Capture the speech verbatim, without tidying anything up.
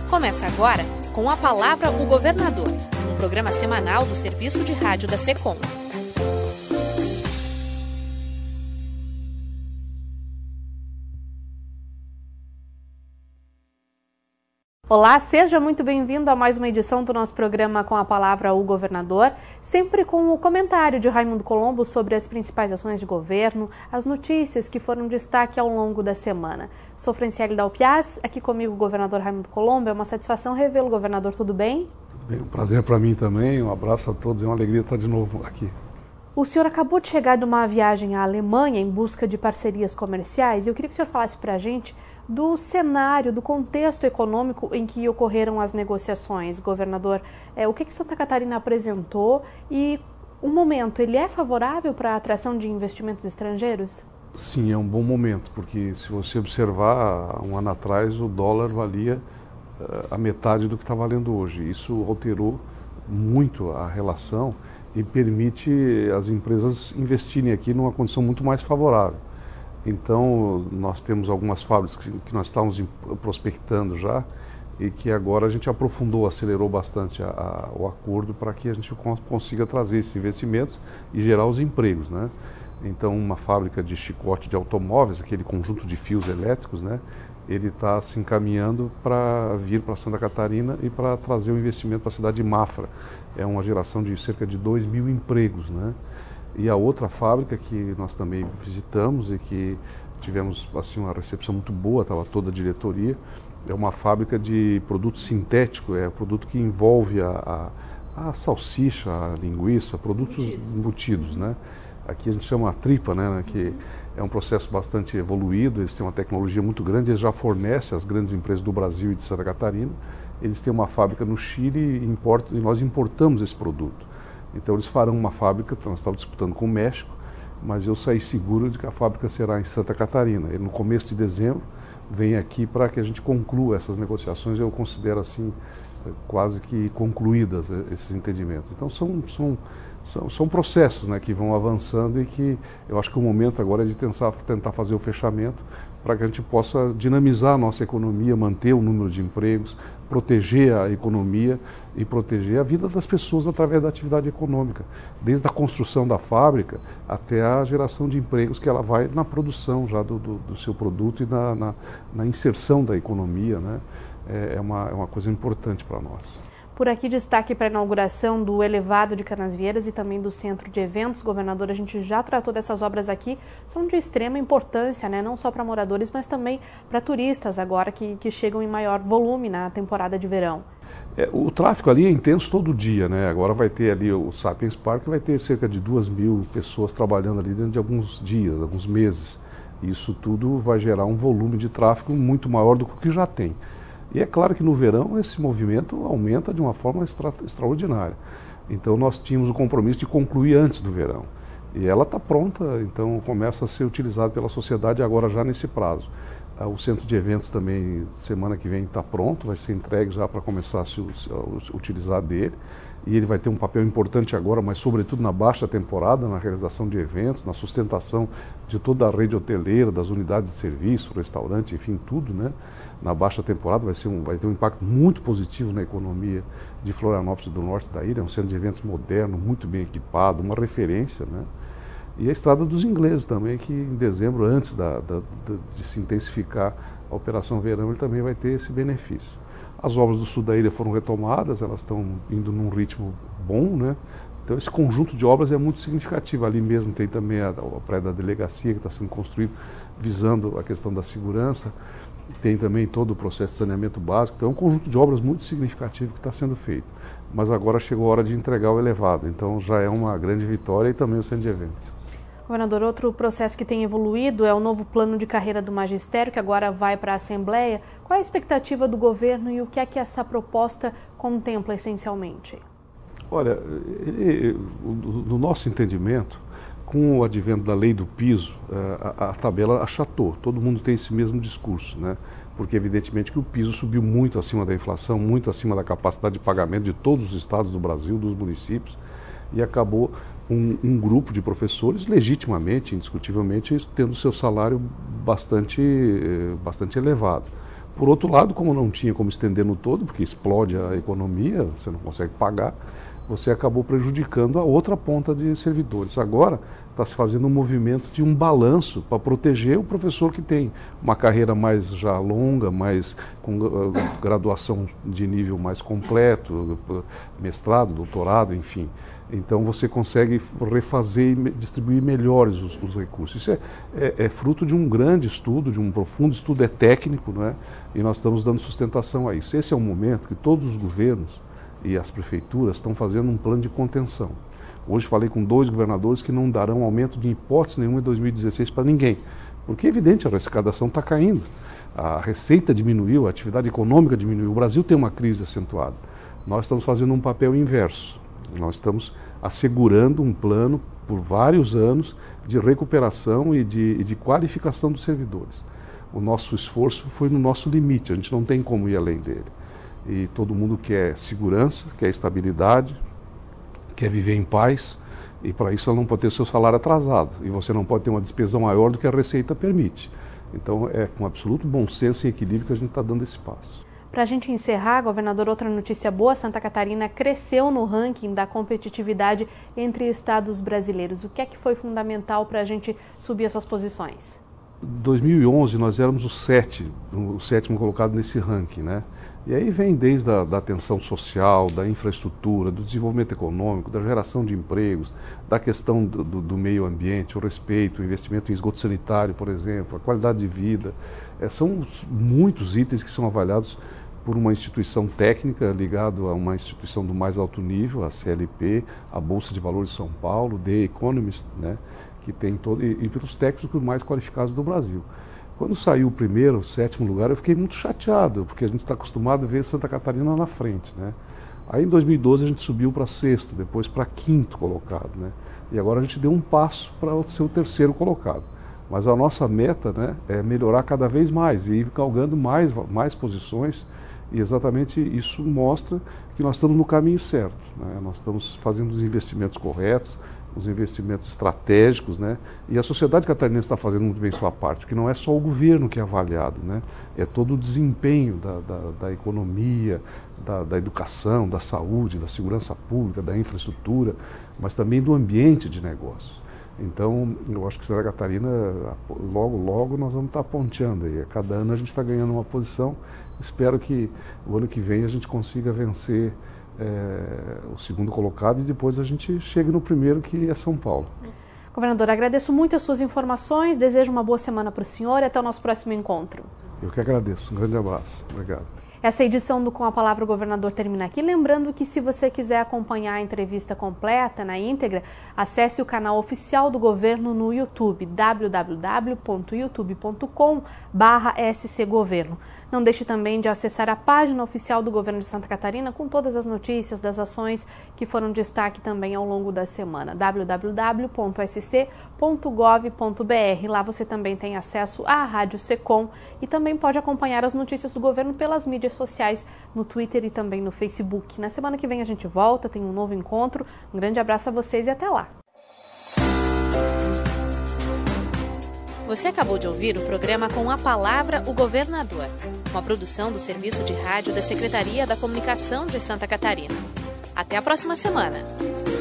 Começa agora com a Palavra o Governador, um programa semanal do Serviço de Rádio da SECOM. Olá, seja muito bem-vindo a mais uma edição do nosso programa com a Palavra o Governador, sempre com o comentário de Raimundo Colombo sobre as principais ações de governo, as notícias que foram destaque ao longo da semana. Sou Franciele Dalpiaz, aqui comigo o governador Raimundo Colombo, é uma satisfação revê-lo, governador, tudo bem? Tudo bem, um prazer para mim também, um abraço a todos, é uma alegria estar de novo aqui. O senhor acabou de chegar de uma viagem à Alemanha em busca de parcerias comerciais e eu queria que o senhor falasse para a gente do cenário, do contexto econômico em que ocorreram as negociações, governador. É, o que, que Santa Catarina apresentou e o momento, ele é favorável para a atração de investimentos estrangeiros? Sim, é um bom momento, porque se você observar, um ano atrás o dólar valia uh, a metade do que está valendo hoje. Isso alterou muito a relação e permite as empresas investirem aqui numa condição muito mais favorável. Então, nós temos algumas fábricas que, que nós estávamos prospectando já e que agora a gente aprofundou, acelerou bastante a, a, o acordo para que a gente consiga trazer esses investimentos e gerar os empregos, né? Então, uma fábrica de chicote de automóveis, aquele conjunto de fios elétricos, né? Ele está se encaminhando para vir para Santa Catarina e para trazer o investimento para a cidade de Mafra. É uma geração de cerca de dois mil empregos, né? E a outra fábrica que nós também visitamos e que tivemos assim, uma recepção muito boa, estava toda a diretoria, é uma fábrica de produto sintético, é um produto que envolve a, a, a salsicha, a linguiça, produtos embutidos, embutidos, né? Aqui a gente chama a tripa, né? Que é um processo bastante evoluído, eles têm uma tecnologia muito grande, eles já fornecem às grandes empresas do Brasil e de Santa Catarina, eles têm uma fábrica no Chile e, importam, e nós importamos esse produto. Então eles farão uma fábrica, nós estávamos disputando com o México, mas eu saí seguro de que a fábrica será em Santa Catarina. E no começo de dezembro vem aqui para que a gente conclua essas negociações, eu considero assim quase que concluídas esses entendimentos. Então são, são, são, são processos, né, que vão avançando e que eu acho que o momento agora é de tentar, tentar fazer o fechamento para que a gente possa dinamizar a nossa economia, manter o número de empregos, proteger a economia e proteger a vida das pessoas através da atividade econômica, desde a construção da fábrica até a geração de empregos que ela vai na produção já do, do, do seu produto e na, na, na inserção da economia, né? É, é, uma, é uma coisa importante para nós. Por aqui, destaque para a inauguração do elevado de Canasvieiras e também do centro de eventos. Governador, a gente já tratou dessas obras aqui, são de extrema importância, né? Não só para moradores, mas também para turistas agora que, que chegam em maior volume na temporada de verão. É, o tráfego ali é intenso todo dia, né? Agora vai ter ali o Sapiens Park, vai ter cerca de duas mil pessoas trabalhando ali dentro de alguns dias, alguns meses. Isso tudo vai gerar um volume de tráfego muito maior do que o que já tem. E é claro que no verão esse movimento aumenta de uma forma extra, extraordinária. Então nós tínhamos o compromisso de concluir antes do verão. E ela está pronta, então começa a ser utilizada pela sociedade agora já nesse prazo. O centro de eventos também, semana que vem, está pronto, vai ser entregue já para começar a se a utilizar dele. E ele vai ter um papel importante agora, mas sobretudo na baixa temporada, na realização de eventos, na sustentação de toda a rede hoteleira, das unidades de serviço, restaurante, enfim, tudo, né? Na baixa temporada vai, ser um, vai ter um impacto muito positivo na economia de Florianópolis do norte da ilha, é um centro de eventos moderno, muito bem equipado, uma referência, né? E a Estrada dos Ingleses também, que em dezembro, antes da, da, da, de se intensificar a Operação Verão, ele também vai ter esse benefício. As obras do sul da ilha foram retomadas, elas estão indo num ritmo bom, né? Então esse conjunto de obras é muito significativo. Ali mesmo tem também a, a praia da delegacia que está sendo construído visando a questão da segurança. Tem também todo o processo de saneamento básico. Então é um conjunto de obras muito significativo que está sendo feito. Mas agora chegou a hora de entregar o elevado, então já é uma grande vitória e também o centro de eventos. Governador, outro processo que tem evoluído é o novo plano de carreira do magistério, que agora vai para a Assembleia. Qual é a expectativa do governo e o que é que essa proposta contempla essencialmente? Olha, no nosso entendimento, com o advento da lei do piso, a, a tabela achatou. Todo mundo tem esse mesmo discurso, né? Porque evidentemente que o piso subiu muito acima da inflação, muito acima da capacidade de pagamento de todos os estados do Brasil, dos municípios, e acabou um, um grupo de professores, legitimamente, indiscutivelmente, tendo seu salário bastante, bastante elevado. Por outro lado, como não tinha como estender no todo, porque explode a economia, você não consegue pagar, você acabou prejudicando a outra ponta de servidores. Agora está se fazendo um movimento de um balanço para proteger o professor que tem uma carreira mais já longa, mais com uh, graduação de nível mais completo, mestrado, doutorado, enfim. Então você consegue refazer e distribuir melhores os, os recursos. Isso é, é, é fruto de um grande estudo, de um profundo estudo, é técnico, não é? E nós estamos dando sustentação a isso. Esse é um momento que todos os governos e as prefeituras estão fazendo um plano de contenção. Hoje falei com dois governadores que não darão aumento de hipótese nenhuma em dois mil e dezesseis para ninguém. Porque é evidente, a arrecadação está caindo. A receita diminuiu, a atividade econômica diminuiu. O Brasil tem uma crise acentuada. Nós estamos fazendo um papel inverso. Nós estamos assegurando um plano por vários anos de recuperação e de, e de qualificação dos servidores. O nosso esforço foi no nosso limite, a gente não tem como ir além dele. E todo mundo quer segurança, quer estabilidade, quer viver em paz, e para isso ela não pode ter o seu salário atrasado, e você não pode ter uma despesa maior do que a receita permite. Então é com absoluto bom senso e equilíbrio que a gente está dando esse passo. Para a gente encerrar, governador, outra notícia boa, Santa Catarina cresceu no ranking da competitividade entre estados brasileiros. O que é que foi fundamental para a gente subir as suas posições? Em dois mil e onze nós éramos o, sete, o sétimo colocado nesse ranking, né? E aí vem desde a da atenção social, da infraestrutura, do desenvolvimento econômico, da geração de empregos, da questão do, do, do meio ambiente, o respeito, o investimento em esgoto sanitário, por exemplo, a qualidade de vida. É, são muitos itens que são avaliados por uma instituição técnica ligada a uma instituição do mais alto nível, a C L P, a Bolsa de Valores de São Paulo, The Economist, né, que tem todo, e, e pelos técnicos mais qualificados do Brasil. Quando saiu o primeiro, o sétimo lugar, eu fiquei muito chateado, porque a gente está acostumado a ver Santa Catarina na frente, né? Aí em dois mil e doze a gente subiu para sexto, depois para quinto colocado, né? E agora a gente deu um passo para ser o terceiro colocado. Mas a nossa meta, né, é melhorar cada vez mais e ir galgando mais, mais posições, e exatamente isso mostra que nós estamos no caminho certo, né? Nós estamos fazendo os investimentos corretos, os investimentos estratégicos, né? E a sociedade catarinense está fazendo muito bem sua parte, que não é só o governo que é avaliado, né? É todo o desempenho da, da, da economia, da, da educação, da saúde, da segurança pública, da infraestrutura, mas também do ambiente de negócios. Então, eu acho que Santa Catarina, logo, logo nós vamos estar ponteando aí. A cada ano a gente está ganhando uma posição. Espero que o ano que vem a gente consiga vencer É, o segundo colocado e depois a gente chega no primeiro, que é São Paulo. Governador, agradeço muito as suas informações, desejo uma boa semana para o senhor e até o nosso próximo encontro. Eu que agradeço, um grande abraço, obrigado. Essa edição do Com a Palavra o Governador termina aqui. Lembrando que se você quiser acompanhar a entrevista completa, na íntegra, acesse o canal oficial do governo no YouTube, w w w ponto youtube ponto com barra s c governo. Não deixe também de acessar a página oficial do governo de Santa Catarina com todas as notícias das ações que foram destaque também ao longo da semana, w w w ponto s c ponto gov ponto b r. Lá você também tem acesso à Rádio Secom e também pode acompanhar as notícias do governo pelas mídias sociais, no Twitter e também no Facebook. Na semana que vem a gente volta, tem um novo encontro. Um grande abraço a vocês e até lá. Você acabou de ouvir o programa Com a Palavra o Governador, uma produção do Serviço de Rádio da Secretaria da Comunicação de Santa Catarina. Até a próxima semana.